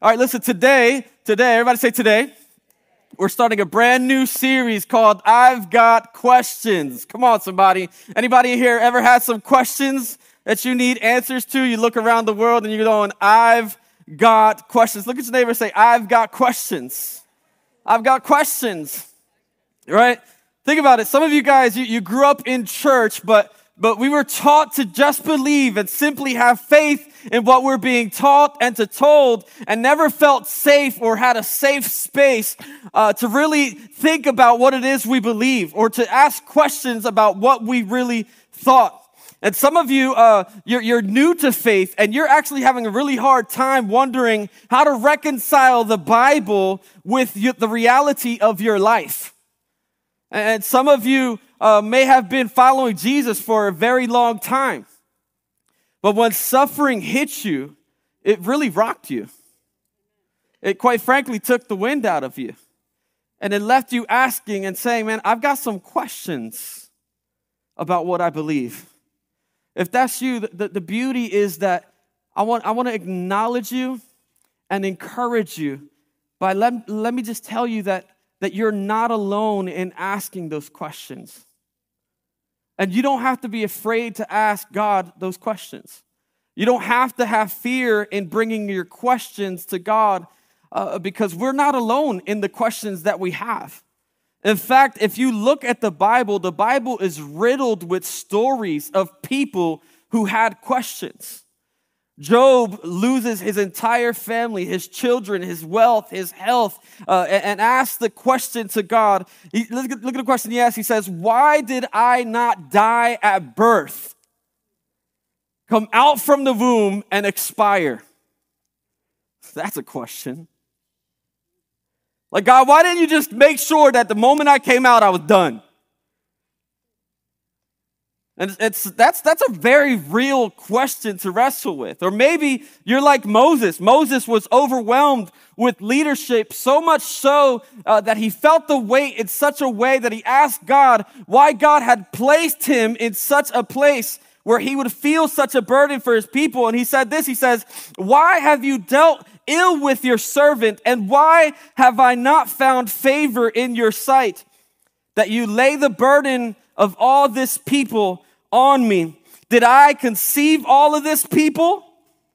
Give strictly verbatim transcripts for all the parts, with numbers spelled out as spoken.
All right, listen, today, today, everybody say today, we're starting a brand new series called I've Got Questions. Come on, somebody. Anybody in here ever had some questions that you need answers to? You look around the world and you're going, I've got questions. Look at your neighbor and say, I've got questions. I've got questions. Right? Think about it. Some of you guys, you, you grew up in church, but But we were taught to just believe and simply have faith in what we're being taught and to told, and never felt safe or had a safe space uh, to really think about what it is we believe or to ask questions about what we really thought. And some of you, uh, you're, you're new to faith, and you're actually having a really hard time wondering how to reconcile the Bible with you, the reality of your life. And some of you uh, may have been following Jesus for a very long time. But when suffering hit you, it really rocked you. It quite frankly took the wind out of you. And it left you asking and saying, man, I've got some questions about what I believe. If that's you, the, the beauty is that I want, I want to acknowledge you and encourage you by let, let me just tell you that that you're not alone in asking those questions. And you don't have to be afraid to ask God those questions. You don't have to have fear in bringing your questions to God uh, because we're not alone in the questions that we have. In fact, if you look at the Bible, the Bible is riddled with stories of people who had questions. Job loses his entire family, his children, his wealth, his health, uh, and, and asks the question to God. He, look, at, look at the question he asks. He says, why did I not die at birth, come out from the womb and expire? That's a question. Like, God, why didn't you just make sure that the moment I came out, I was done? And it's that's that's a very real question to wrestle with. Or maybe you're like Moses. Moses was overwhelmed with leadership, so much so uh, that he felt the weight in such a way that he asked God why God had placed him in such a place where he would feel such a burden for his people. And he said this, he says, why have you dealt ill with your servant? And why have I not found favor in your sight that you lay the burden of all this people on me? Did I conceive all of this people?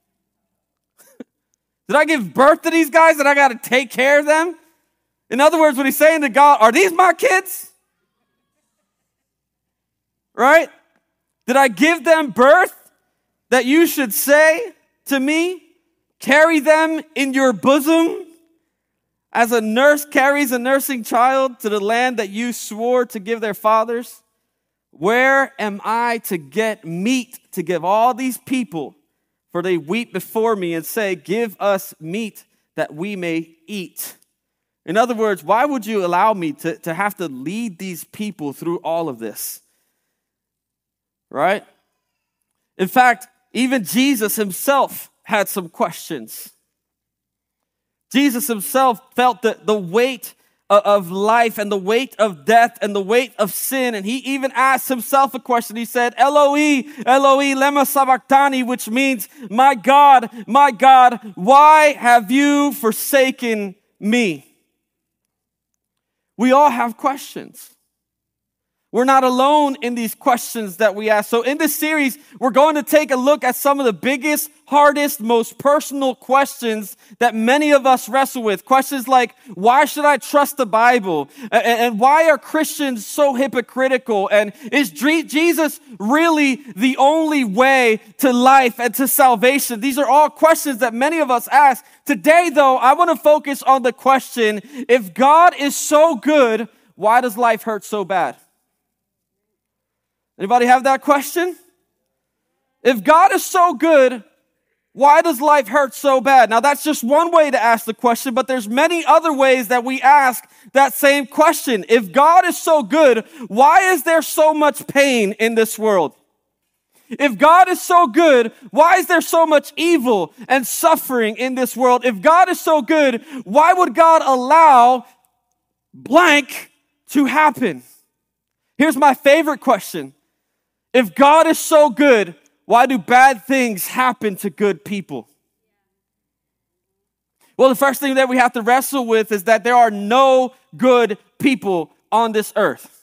Did I give birth to these guys that I got to take care of them? In other words, what he's saying to God, are these my kids? Right? Did I give them birth that you should say to me, carry them in your bosom as a nurse carries a nursing child to the land that you swore to give their fathers? Where am I to get meat to give all these people? For they weep before me and say, give us meat that we may eat. In other words, why would you allow me to, to have to lead these people through all of this? Right? In fact, even Jesus himself had some questions. Jesus himself felt the, the weight of life and the weight of death and the weight of sin. And he even asked himself a question. He said, Eloi, Eloi, lema sabachthani, which means, my God, my God, why have you forsaken me? We all have questions. We're not alone in these questions that we ask. So in this series, we're going to take a look at some of the biggest, hardest, most personal questions that many of us wrestle with. Questions like, why should I trust the Bible? And why are Christians so hypocritical? And is Jesus really the only way to life and to salvation? These are all questions that many of us ask. Today, though, I want to focus on the question, if God is so good, why does life hurt so bad? Anybody have that question? If God is so good, why does life hurt so bad? Now, that's just one way to ask the question, but there's many other ways that we ask that same question. If God is so good, why is there so much pain in this world? If God is so good, why is there so much evil and suffering in this world? If God is so good, why would God allow blank to happen? Here's my favorite question. If God is so good, why do bad things happen to good people? Well, the first thing that we have to wrestle with is that there are no good people on this earth.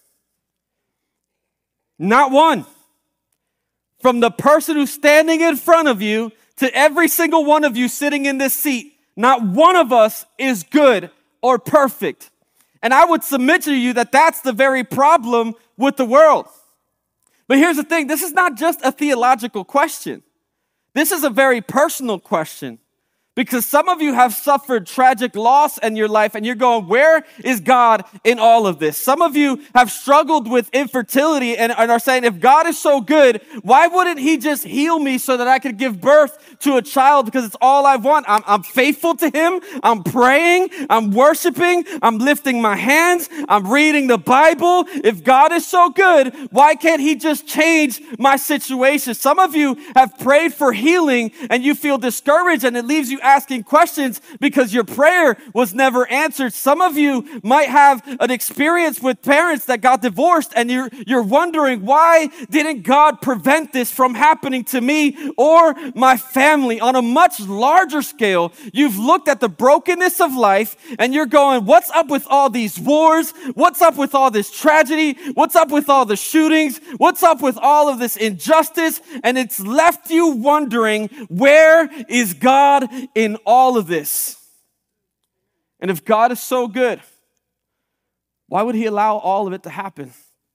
Not one. From the person who's standing in front of you to every single one of you sitting in this seat, not one of us is good or perfect. And I would submit to you that that's the very problem with the world. But here's the thing, this is not just a theological question. This is a very personal question. Because some of you have suffered tragic loss in your life and you're going, where is God in all of this? Some of you have struggled with infertility and, and are saying, if God is so good, why wouldn't he just heal me so that I could give birth to a child because it's all I want? I'm, I'm faithful to him. I'm praying. I'm worshiping. I'm lifting my hands. I'm reading the Bible. If God is so good, why can't he just change my situation? Some of you have prayed for healing and you feel discouraged and it leaves you asking questions because your prayer was never answered. Some of you might have an experience with parents that got divorced and you're, you're wondering, why didn't God prevent this from happening to me or my family? On a much larger scale, you've looked at the brokenness of life and you're going, what's up with all these wars? What's up with all this tragedy? What's up with all the shootings? What's up with all of this injustice? And it's left you wondering, where is God in all of this? And if God is so good, why would he allow all of it to happen?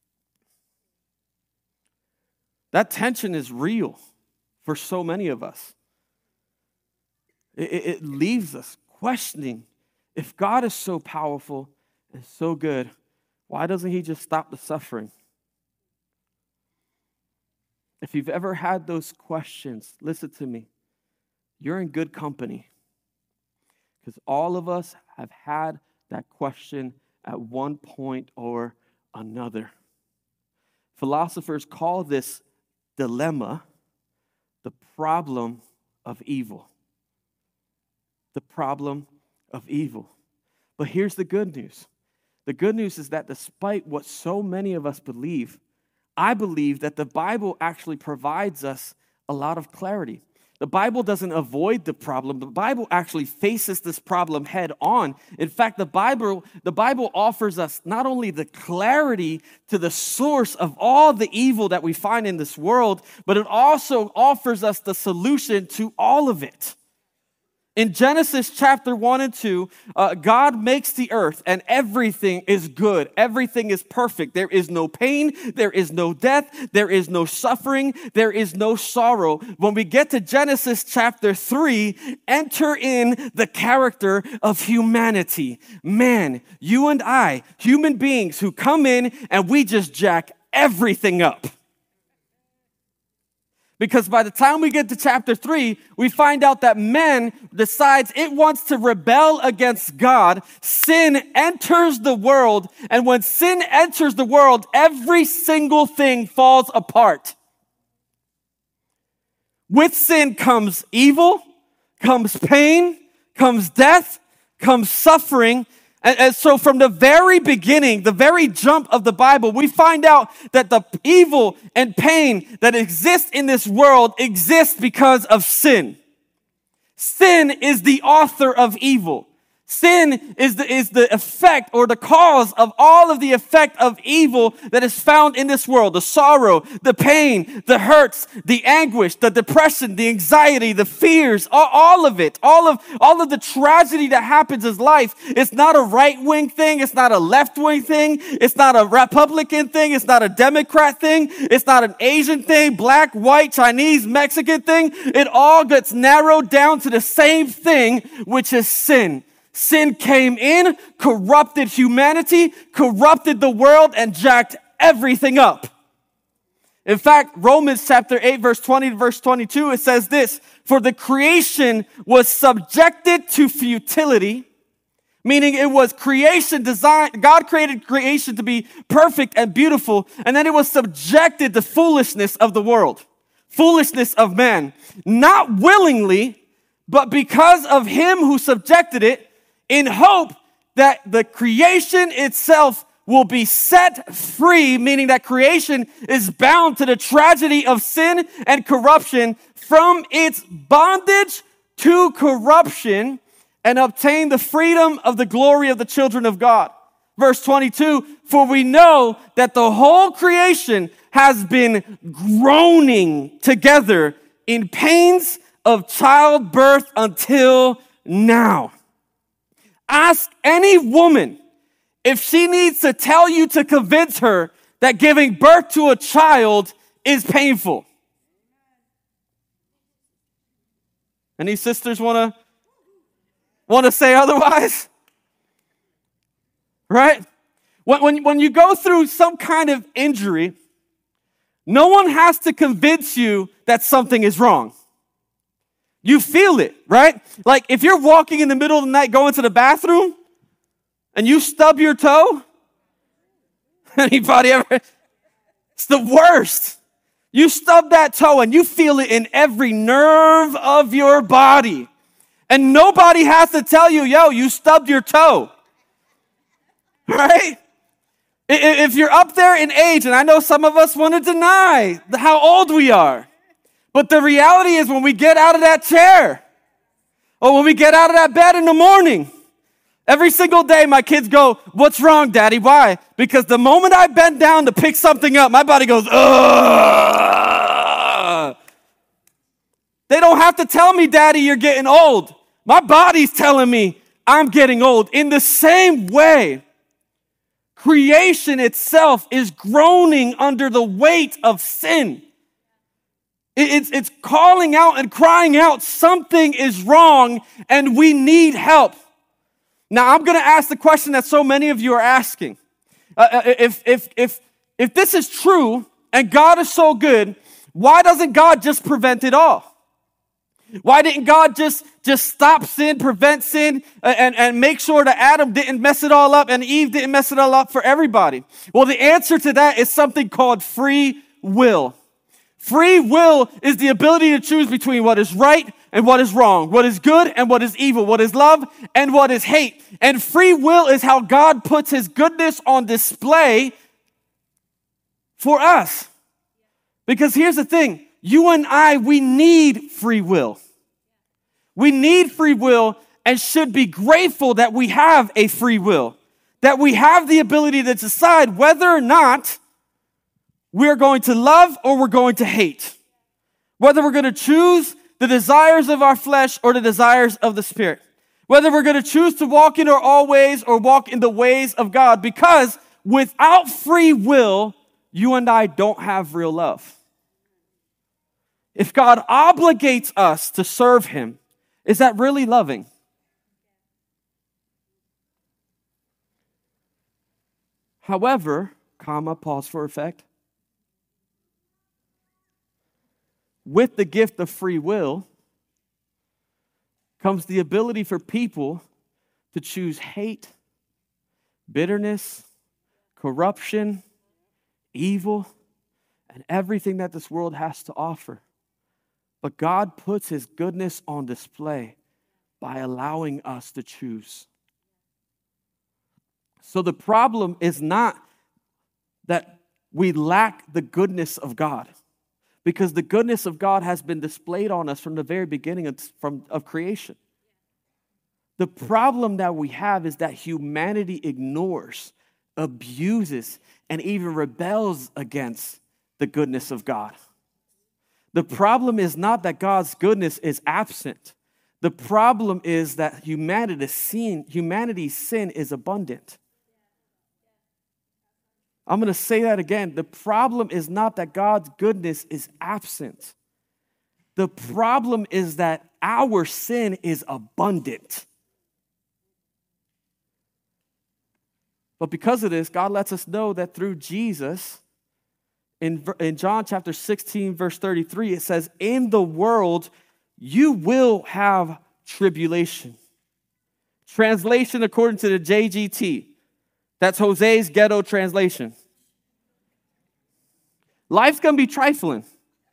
That tension is real for so many of us. It, it leaves us questioning, if God is so powerful and so good, why doesn't he just stop the suffering? If you've ever had those questions, listen to me. You're in good company, because all of us have had that question at one point or another. Philosophers call this dilemma the problem of evil. The problem of evil. But here's the good news. The good news is that despite what so many of us believe, I believe that the Bible actually provides us a lot of clarity. The Bible doesn't avoid the problem. The Bible actually faces this problem head on. In fact, the Bible, the Bible offers us not only the clarity to the source of all the evil that we find in this world, but it also offers us the solution to all of it. In Genesis chapter one and two, uh, God makes the earth and everything is good. Everything is perfect. There is no pain. There is no death. There is no suffering. There is no sorrow. When we get to Genesis chapter three, enter in the character of humanity. Man, you and I, human beings who come in and we just jack everything up. Because by the time we get to chapter three, we find out that man decides it wants to rebel against God. Sin enters the world. And when sin enters the world, every single thing falls apart. With sin comes evil, comes pain, comes death, comes suffering. And, and so from the very beginning, the very jump of the Bible, we find out that the evil and pain that exists in this world exists because of sin. Sin is the author of evil. Sin is the, is the effect or the cause of all of the effect of evil that is found in this world. The sorrow, the pain, the hurts, the anguish, the depression, the anxiety, the fears, all, all of it, all of, all of the tragedy that happens in life. It's not a right-wing thing. It's not a left-wing thing. It's not a Republican thing. It's not a Democrat thing. It's not an Asian thing, black, white, Chinese, Mexican thing. It all gets narrowed down to the same thing, which is sin. Sin came in, corrupted humanity, corrupted the world, and jacked everything up. In fact, Romans chapter eight, verse twenty to verse twenty-two, it says this, for the creation was subjected to futility, meaning it was creation designed, God created creation to be perfect and beautiful, and then it was subjected to foolishness of the world, foolishness of man, not willingly, but because of him who subjected it, in hope that the creation itself will be set free, meaning that creation is bound to the tragedy of sin and corruption from its bondage to corruption and obtain the freedom of the glory of the children of God. Verse twenty-two, for we know that the whole creation has been groaning together in pains of childbirth until now. Ask any woman if she needs to tell you to convince her that giving birth to a child is painful. Any sisters want to want to say otherwise? Right? When, when, when you go through some kind of injury, no one has to convince you that something is wrong. You feel it, right? Like if you're walking in the middle of the night going to the bathroom and you stub your toe, anybody ever? It's the worst. You stub that toe and you feel it in every nerve of your body. And nobody has to tell you, yo, you stubbed your toe. Right? If you're up there in age, and I know some of us want to deny how old we are, but the reality is when we get out of that chair, or when we get out of that bed in the morning, every single day my kids go, what's wrong, Daddy? Why? Because the moment I bend down to pick something up, my body goes, ugh. They don't have to tell me, Daddy, you're getting old. My body's telling me I'm getting old. In the same way, creation itself is groaning under the weight of sin. It's, it's calling out and crying out, something is wrong and we need help. Now, I'm going to ask the question that so many of you are asking. Uh, if, if, if, if this is true and God is so good, why doesn't God just prevent it all? Why didn't God just, just stop sin, prevent sin, and, and make sure that Adam didn't mess it all up and Eve didn't mess it all up for everybody? Well, the answer to that is something called free will. Free will is the ability to choose between what is right and what is wrong, what is good and what is evil, what is love and what is hate. And free will is how God puts his goodness on display for us. Because here's the thing. You and I, we need free will. We need free will and should be grateful that we have a free will, that we have the ability to decide whether or not we're going to love or we're going to hate, whether we're going to choose the desires of our flesh or the desires of the Spirit, whether we're going to choose to walk in our all ways or walk in the ways of God, because without free will, you and I don't have real love. If God obligates us to serve him, is that really loving? However, comma, pause for effect. With the gift of free will comes the ability for people to choose hate, bitterness, corruption, evil, and everything that this world has to offer. But God puts his goodness on display by allowing us to choose. So the problem is not that we lack the goodness of God, because the goodness of God has been displayed on us from the very beginning of, from, of creation. The problem that we have is that humanity ignores, abuses, and even rebels against the goodness of God. The problem is not that God's goodness is absent. The problem is that humanity's sin, humanity's sin is abundant. I'm going to say that again. The problem is not that God's goodness is absent. The problem is that our sin is abundant. But because of this, God lets us know that through Jesus, In, in John chapter sixteen, verse thirty-three, it says, in the world, you will have tribulation. Translation according to the J G T. That's Jose's ghetto translation. Life's going to be trifling.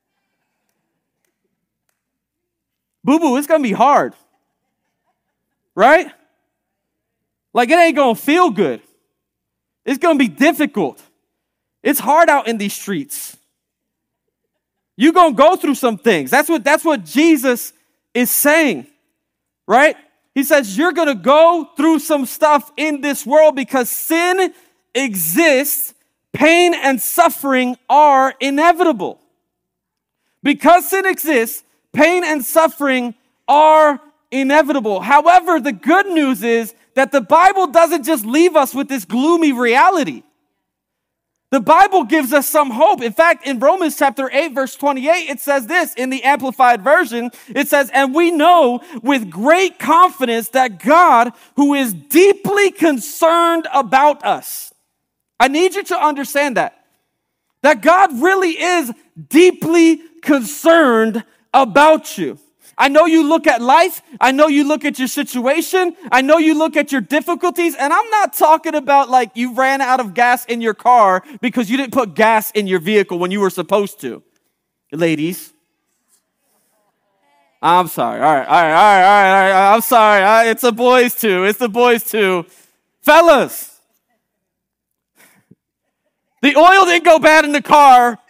Boo-boo, it's going to be hard. Right? Like, it ain't going to feel good. It's going to be difficult. It's hard out in these streets. You're going to go through some things. That's what, that's what Jesus is saying, right? He says, you're going to go through some stuff in this world because sin exists. Pain and suffering are inevitable. Because sin exists, pain and suffering are inevitable. However, the good news is that the Bible doesn't just leave us with this gloomy reality. The Bible gives us some hope. In fact, in Romans chapter eight, verse twenty-eight, it says this in the Amplified Version. It says, and we know with great confidence that God, who is deeply concerned about us. I need you to understand that. That God really is deeply concerned about you. I know you look at life. I know you look at your situation. I know you look at your difficulties. And I'm not talking about like you ran out of gas in your car because you didn't put gas in your vehicle when you were supposed to. Ladies. I'm sorry. All right, all right, all right, all right. All right. I'm sorry. It's the boys too. It's the boys too. Fellas. The oil didn't go bad in the car.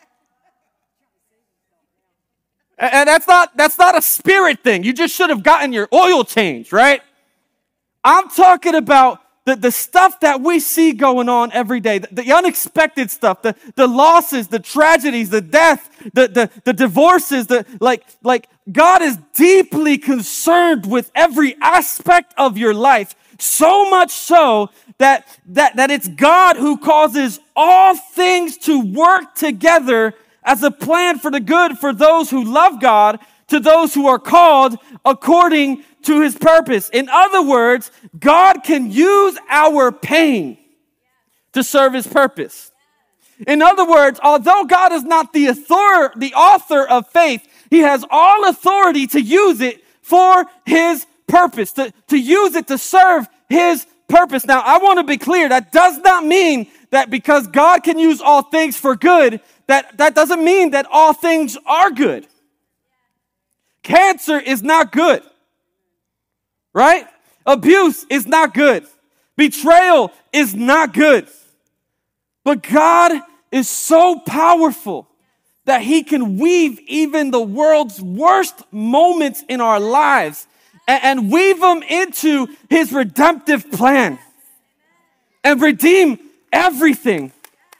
And that's not, that's not a spirit thing. You just should have gotten your oil changed, right? I'm talking about the, the stuff that we see going on every day, the, the unexpected stuff, the, the losses, the tragedies, the death, the, the, the divorces, the like, like God is deeply concerned with every aspect of your life, so much so that, that, that it's God who causes all things to work together as a plan for the good for those who love God, to those who are called according to his purpose. In other words, God can use our pain to serve his purpose. In other words, although God is not the author, the author of faith, he has all authority to use it for his purpose, to, to use it to serve his purpose. Now, I want to be clear, that does not mean that because God can use all things for good, That, that doesn't mean that all things are good. Cancer is not good, right? Abuse is not good. Betrayal is not good. But God is so powerful that he can weave even the world's worst moments in our lives and, and weave them into his redemptive plan and redeem everything.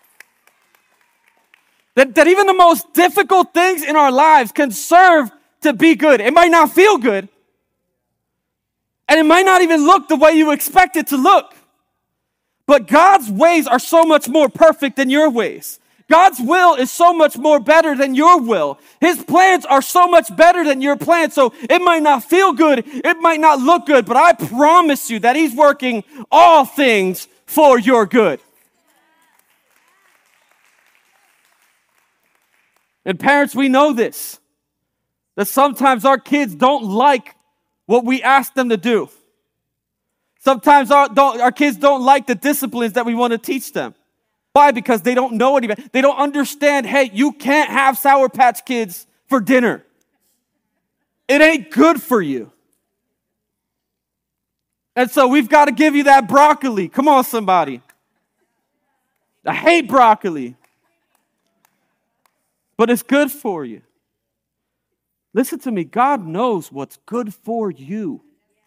That, that even the most difficult things in our lives can serve to be good. It might not feel good. And it might not even look the way you expect it to look. But God's ways are so much more perfect than your ways. God's will is so much more better than your will. His plans are so much better than your plans. So it might not feel good. It might not look good. But I promise you that he's working all things for your good. And parents, we know this, that sometimes our kids don't like what we ask them to do. Sometimes our, don't, our kids don't like the disciplines that we want to teach them. Why? Because they don't know any better. They don't understand, hey, you can't have Sour Patch Kids for dinner. It ain't good for you. And so we've got to give you that broccoli. Come on, somebody. I hate broccoli. But it's good for you. Listen to me. God knows what's good for you.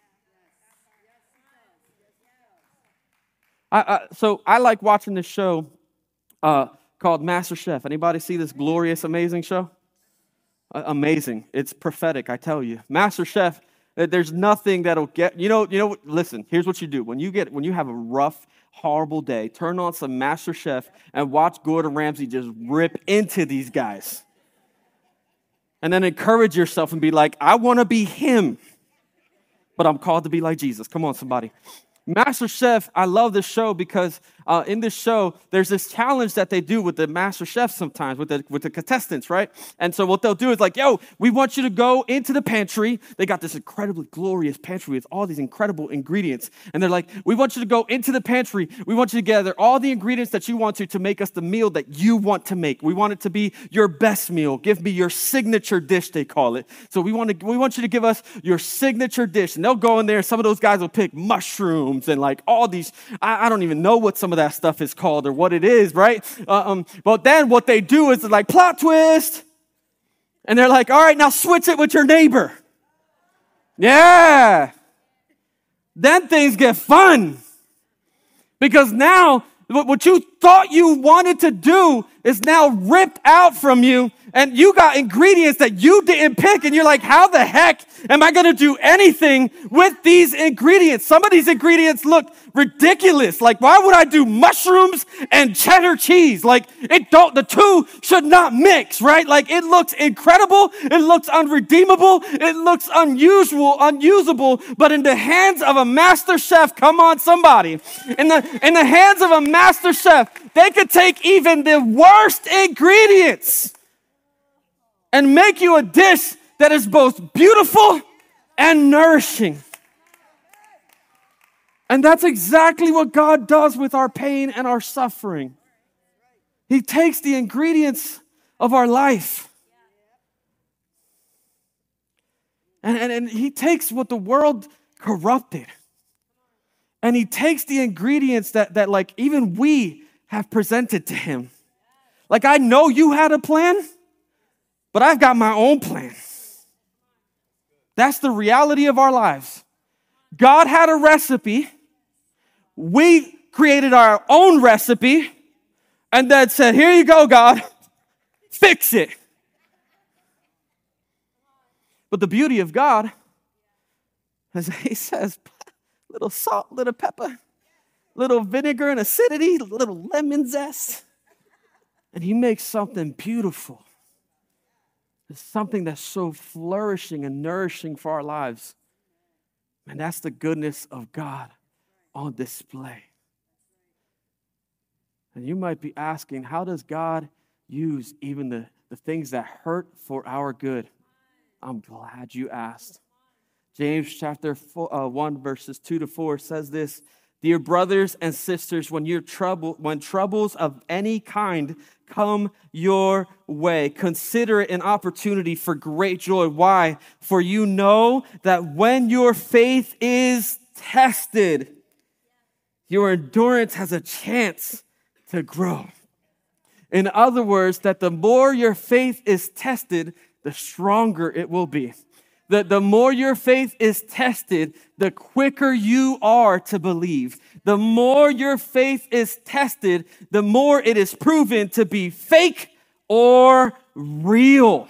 I, I, so I like watching this show uh, called MasterChef. Anybody see this glorious, amazing show? Uh, amazing. It's prophetic, I tell you. MasterChef, there's nothing that'll get, you know, you know, listen, here's what you do. When you get, when you have a rough, horrible day, turn on some MasterChef and watch Gordon Ramsay just rip into these guys. And then encourage yourself and be like, I want to be him, but I'm called to be like Jesus. Come on, somebody. MasterChef, I love this show because uh, in this show, there's this challenge that they do with the Master Chefs sometimes, with the with the contestants, right? And so what they'll do is like, yo, we want you to go into the pantry. They got this incredibly glorious pantry with all these incredible ingredients. And they're like, we want you to go into the pantry. We want you to gather all the ingredients that you want to to make us the meal that you want to make. We want it to be your best meal. Give me your signature dish, they call it. So we want to we want you to give us your signature dish. And they'll go in there. Some of those guys will pick mushrooms and like all these, I, I don't even know what some of that stuff is called or what it is, right? Uh, um, but then what they do is like plot twist. And they're like, all right, now switch it with your neighbor. Yeah. then things get fun. Because now, what you thought you wanted to do is now ripped out from you, and you got ingredients that you didn't pick, and you're like, how the heck am I going to do anything with these ingredients? Some of these ingredients look ridiculous. Like, why would I do mushrooms and cheddar cheese? Like, it don't, the two should not mix, right? Like, it looks incredible. It looks unredeemable. It looks unusual, unusable. But in the hands of a master chef, come on, somebody. In the, in the hands of a master chef, they could take even the worst ingredients and make you a dish that is both beautiful and nourishing. And that's exactly what God does with our pain and our suffering. He takes the ingredients of our life, and, and, and He takes what the world corrupted, and He takes the ingredients that, that like even we have presented to Him. Like, I know you had a plan, but I've got my own plan. That's the reality of our lives. God had a recipe. We created our own recipe and then said, here you go, God, fix it. But the beauty of God is He says, little salt, little pepper, little vinegar and acidity, little lemon zest, and He makes something beautiful. It's something that's so flourishing and nourishing for our lives. And that's the goodness of God on display. And you might be asking, how does God use even the, the things that hurt for our good? I'm glad you asked. James chapter four, uh, one, verses two to four says this: Dear brothers and sisters, when you're trouble, when troubles of any kind come your way, consider it an opportunity for great joy. Why? For you know that when your faith is tested, your endurance has a chance to grow. In other words, that the more your faith is tested, the stronger it will be. The, the more your faith is tested, the quicker you are to believe. The more your faith is tested, the more it is proven to be fake or real.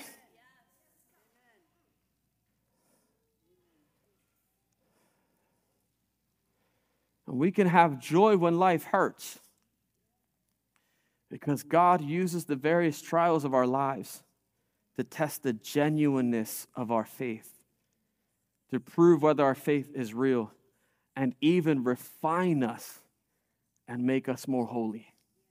And we can have joy when life hurts, because God uses the various trials of our lives to test the genuineness of our faith, to prove whether our faith is real, and even refine us and make us more holy.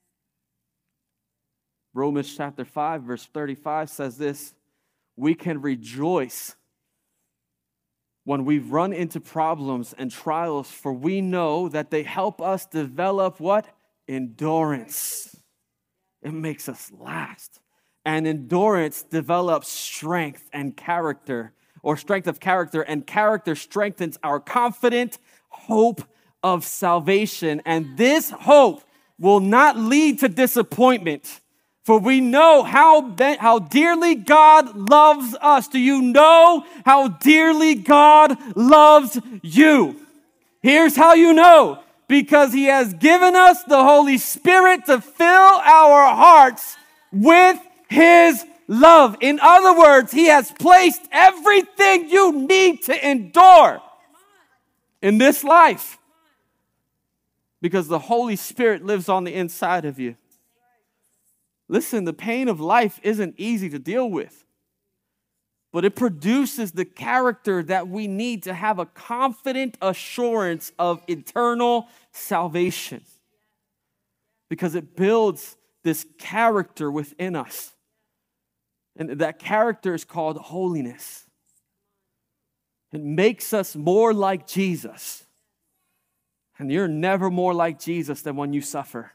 Romans chapter five, verse thirty-five says this: we can rejoice when we run into problems and trials, for we know that they help us develop what? Endurance. It makes us last. And endurance develops strength and character, or strength of character, and character strengthens our confident hope of salvation. And this hope will not lead to disappointment, for we know how, how dearly God loves us. Do you know how dearly God loves you? Here's how you know: because He has given us the Holy Spirit to fill our hearts with His love. In other words, He has placed everything you need to endure in this life, because the Holy Spirit lives on the inside of you. Listen, the pain of life isn't easy to deal with, but it produces the character that we need to have a confident assurance of eternal salvation, because it builds this character within us. And that character is called holiness. It makes us more like Jesus. And you're never more like Jesus than when you suffer.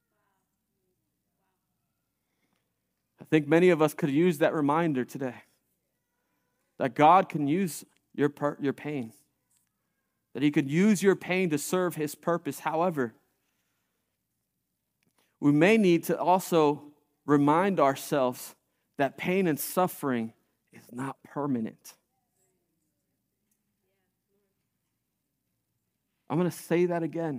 I think many of us could use that reminder today, that God can use your, per- your pain, that He could use your pain to serve His purpose. However, we may need to also remind ourselves that pain and suffering is not permanent. I'm going to say that again.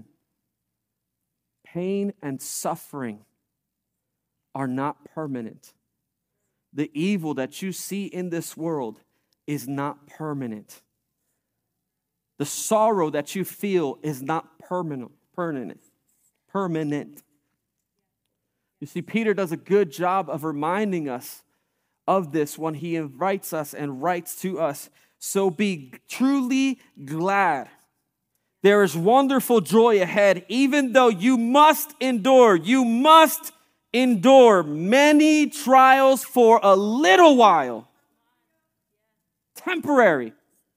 Pain and suffering are not permanent. The evil that you see in this world is not permanent. The sorrow that you feel is not permanent. Permanent. Permanent. You see, Peter does a good job of reminding us of this when he invites us and writes to us. So be truly glad. There is wonderful joy ahead, even though you must endure. You must endure many trials for a little while. Temporary.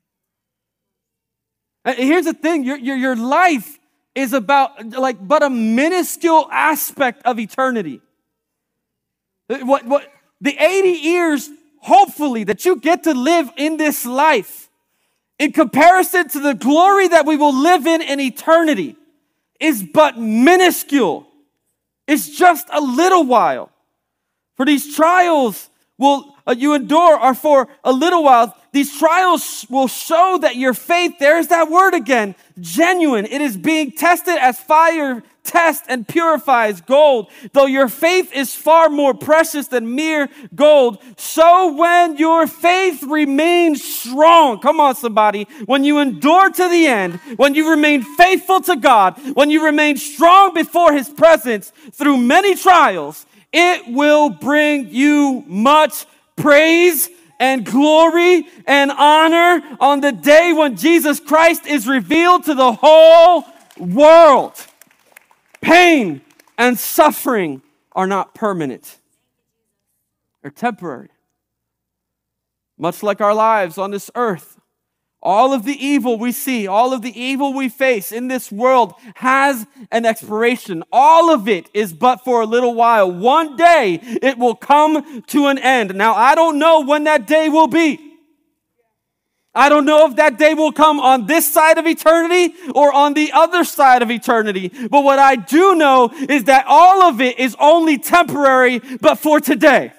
And here's the thing, your, your, your life is about like but a minuscule aspect of eternity. What, what the eighty years, hopefully, that you get to live in this life, in comparison to the glory that we will live in in eternity, is but minuscule. It's just a little while. For these trials will uh, you endure are for a little while. These trials will show that your faith, there's that word again, genuine. It is being tested as fire tests and purifies gold. Though your faith is far more precious than mere gold, so when your faith remains strong, come on somebody, when you endure to the end, when you remain faithful to God, when you remain strong before His presence through many trials, it will bring you much praise and glory and honor on the day when Jesus Christ is revealed to the whole world. Pain and suffering are not permanent. They're temporary. Much like our lives on this earth, all of the evil we see, all of the evil we face in this world has an expiration. All of it is but for a little while. One day it will come to an end. Now, I don't know when that day will be. I don't know if that day will come on this side of eternity or on the other side of eternity. But what I do know is that all of it is only temporary, but for today.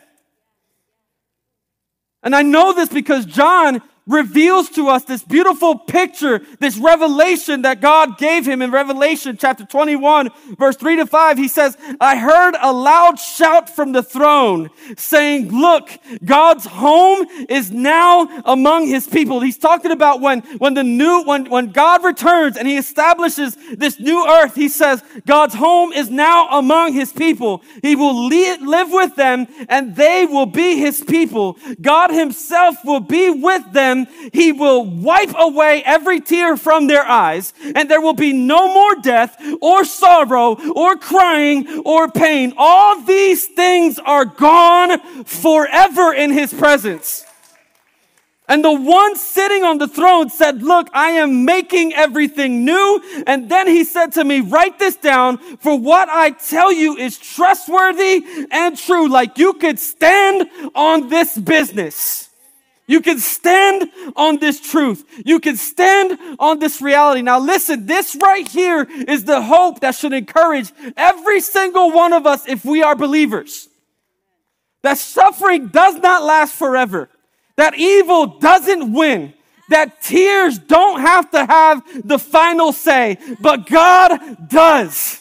And I know this because John reveals to us this beautiful picture, this revelation that God gave him in Revelation chapter twenty-one, verse three to five. He says, I heard a loud shout from the throne saying, look, God's home is now among His people. He's talking about when, when the new, when, when God returns and He establishes this new earth. He says, God's home is now among His people. He will live with them and they will be His people. God Himself will be with them. He will wipe away every tear from their eyes, and there will be no more death or sorrow or crying or pain. All these things are gone forever in His presence. And the one sitting on the throne said, look, I am making everything new. And then He said to me, write this down, for what I tell you is trustworthy and true. Like you could stand on this business. You can stand on this truth. You can stand on this reality. Now listen, this right here is the hope that should encourage every single one of us if we are believers. That suffering does not last forever. That evil doesn't win. That tears don't have to have the final say, but God does.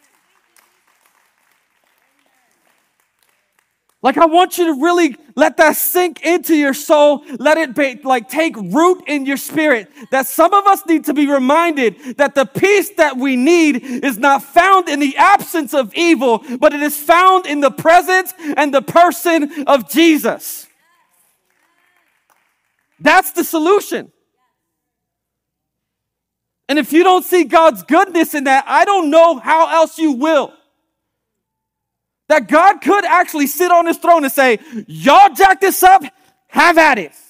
Like, I want you to really let that sink into your soul. Let it be, like take root in your spirit. That some of us need to be reminded that the peace that we need is not found in the absence of evil, but it is found in the presence and the person of Jesus. That's the solution. And if you don't see God's goodness in that, I don't know how else you will. That God could actually sit on His throne and say, y'all jack this up, have at it.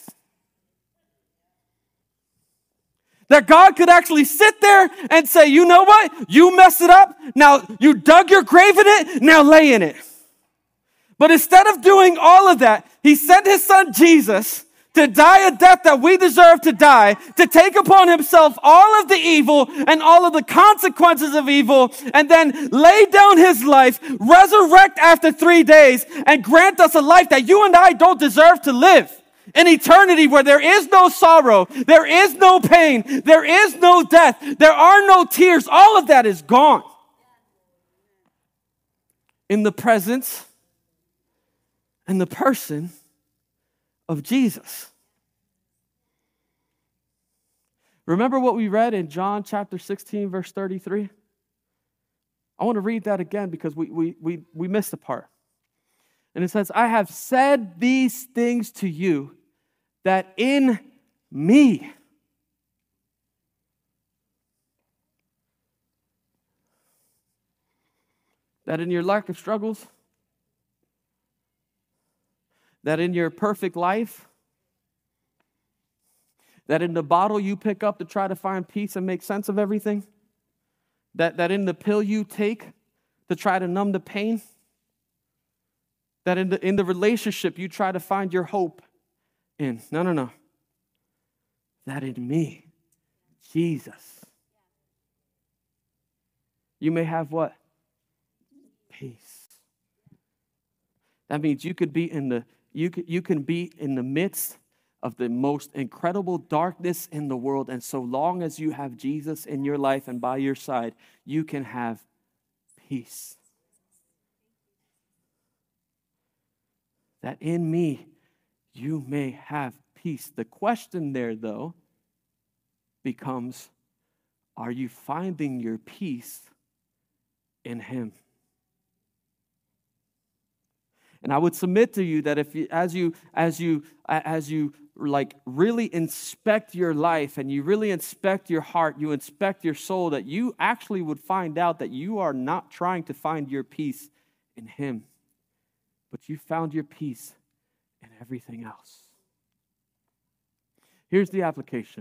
That God could actually sit there and say, you know what? You messed it up. Now you dug your grave in it. Now lay in it. But instead of doing all of that, He sent His Son Jesus to die a death that we deserve to die, to take upon Himself all of the evil and all of the consequences of evil, and then lay down His life, resurrect after three days, and grant us a life that you and I don't deserve to live. An eternity where there is no sorrow, there is no pain, there is no death, there are no tears. All of that is gone. In the presence and the person of Jesus. Remember what we read in John chapter sixteen, verse thirty-three? I want to read that again because we, we, we, we missed a part. And it says, I have said these things to you that in me that in your lack of struggles, that in your perfect life, that in the bottle you pick up to try to find peace and make sense of everything, that, that in the pill you take to try to numb the pain, that in the, in the relationship you try to find your hope in. No, no, no. That in me, Jesus, you may have what? Peace. That means you could be in the you could, you can be in the midst of the most incredible darkness in the world, and so long as you have Jesus in your life and by your side, you can have peace. That in me you may have peace. The question there, though, becomes, are you finding your peace in Him? And I would submit to you that if you, as you, as you, as you like really inspect your life and you really inspect your heart, you inspect your soul, that you actually would find out that you are not trying to find your peace in Him, but you found your peace in everything else. Here's the application.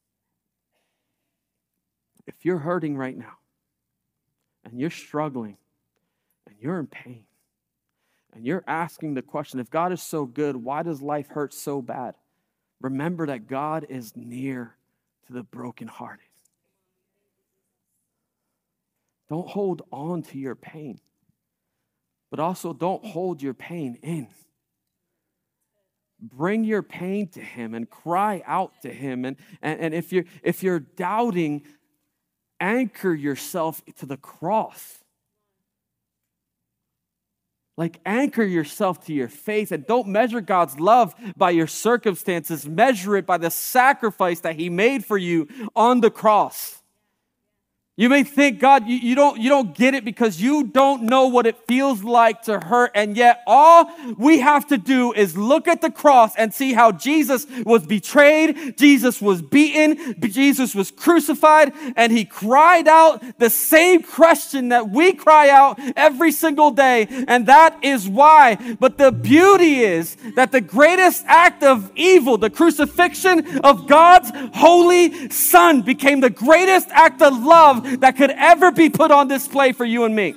If you're hurting right now, and you're struggling, and you're in pain, and you're asking the question, if God is so good, why does life hurt so bad? Remember that God is near to the brokenhearted. Don't hold on to your pain, but also don't hold your pain in. Bring your pain to Him and cry out to Him. And, and, and if you're if you're doubting, anchor yourself to the cross. Like, anchor yourself to your faith, and don't measure God's love by your circumstances. Measure it by the sacrifice that He made for you on the cross. You may think, God, you, you don't, you don't get it because you don't know what it feels like to hurt. And yet all we have to do is look at the cross and see how Jesus was betrayed, Jesus was beaten, Jesus was crucified, and He cried out the same question that we cry out every single day. And that is why. But the beauty is that the greatest act of evil, the crucifixion of God's holy Son, became the greatest act of love that could ever be put on display for you and me.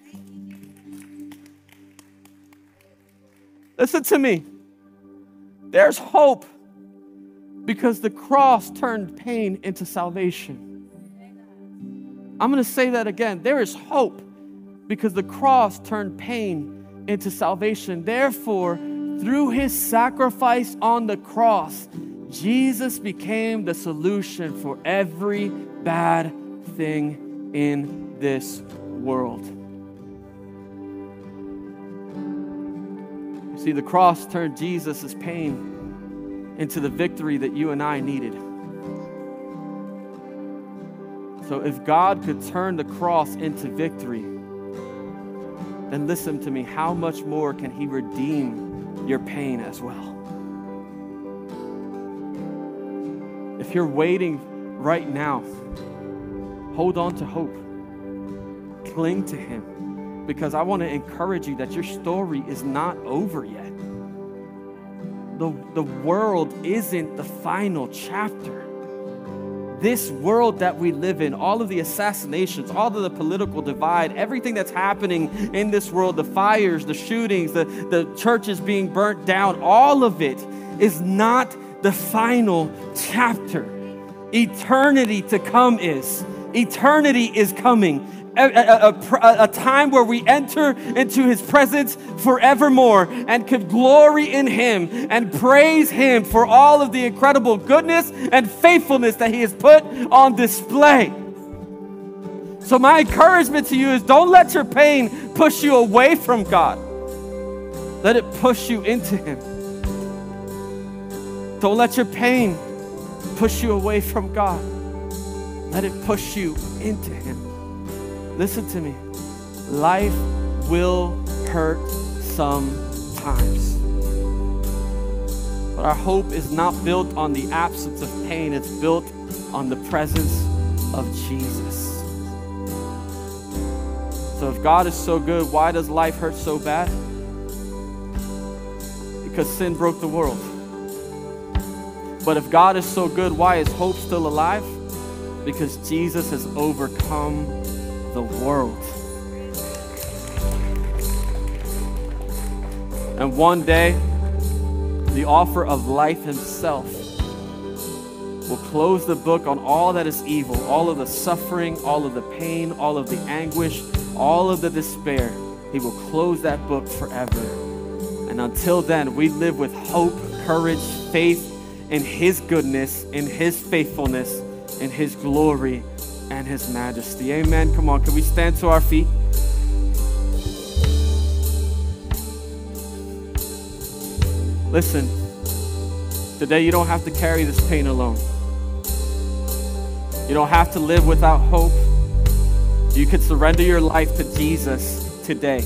Listen to me. There's hope because the cross turned pain into salvation. I'm going to say that again. There is hope because the cross turned pain into salvation. Therefore, through His sacrifice on the cross, Jesus became the solution for every bad thing in this world. You see, the cross turned Jesus' pain into the victory that you and I needed. So if God could turn the cross into victory, then listen to me, how much more can He redeem your pain as well? If you're waiting right now, hold on to hope. Cling to Him, because I want to encourage you that your story is not over yet. The, the world isn't the final chapter. This world that we live in, all of the assassinations, all of the political divide, everything that's happening in this world, the fires, the shootings, the, the churches being burnt down, all of it is not the final chapter. Eternity to come is. Eternity is coming. A, a, a, a time where we enter into his presence forevermore and could glory in him and praise him for all of the incredible goodness and faithfulness that he has put on display. So my encouragement to you is, don't let your pain push you away from God. Let it push you into him. Don't let your pain push you away from God. Let it push you into him. Listen to me. Life will hurt sometimes. But our hope is not built on the absence of pain. It's built on the presence of Jesus. So if God is so good, why does life hurt so bad? Because sin broke the world. But if God is so good, why is hope still alive? Because Jesus has overcome the world. And one day, the author of life himself will close the book on all that is evil, all of the suffering, all of the pain, all of the anguish, all of the despair. He will close that book forever. And until then, we live with hope, courage, faith in his goodness, in his faithfulness, in his glory and his majesty. Amen. Come on, can we stand to our feet? Listen, today you don't have to carry this pain alone. You don't have to live without hope. You could surrender your life to Jesus today.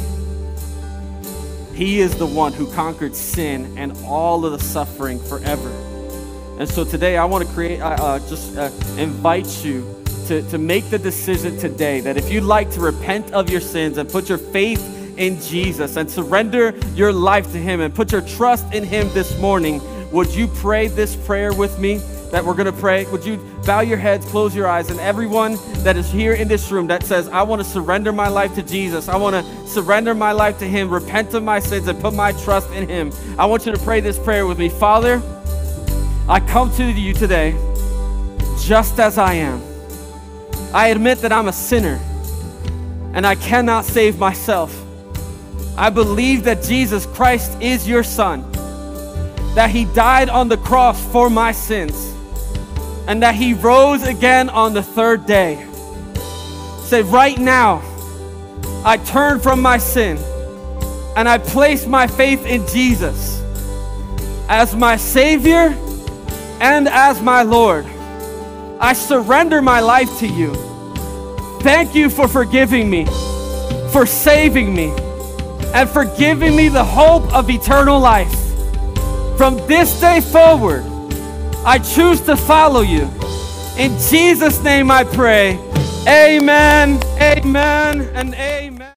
He is the one who conquered sin and all of the suffering forever. And so today I want to create, uh, uh, just uh, invite you to, to make the decision today that if you'd like to repent of your sins and put your faith in Jesus and surrender your life to him and put your trust in him this morning, would you pray this prayer with me that we're going to pray? Would you bow your heads, close your eyes, and everyone that is here in this room that says, I want to surrender my life to Jesus. I want to surrender my life to him, repent of my sins, and put my trust in him. I want you to pray this prayer with me. Father, I come to you today just as I am. I admit that I'm a sinner and I cannot save myself. I believe that Jesus Christ is your Son, that he died on the cross for my sins, and that he rose again on the third day. Say, right now, I turn from my sin and I place my faith in Jesus as my Savior and as my Lord. I surrender my life to you. Thank you for forgiving me, for saving me, and for giving me the hope of eternal life. From this day forward, I choose to follow you. In Jesus' name I pray. Amen, amen, and amen.